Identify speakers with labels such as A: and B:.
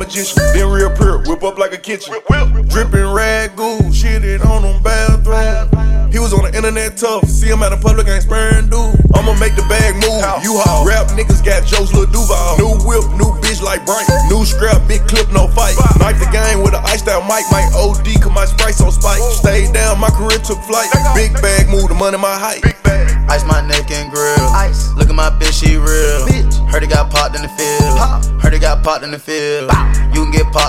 A: magician. Then real pure, whip up like a kitchen. Drippin' rag goo, shit it on them bathroom. He was on the internet tough, see him out in public, ain't sparing dude. I'ma make the bag move, U-Haul. Rap niggas got Joe's Lil Duval. New whip, new bitch like Bright. New scrap, big clip, no fight. Knife the game with an iced out mic. Might OD, cause my Sprite's on spike. Stayed down, my career took flight. Big bag move, the money my height.
B: Ice my neck and grill. Look at my bitch, she real. Heard it got popped in the field. Heard it got popped in the field. You can get popped.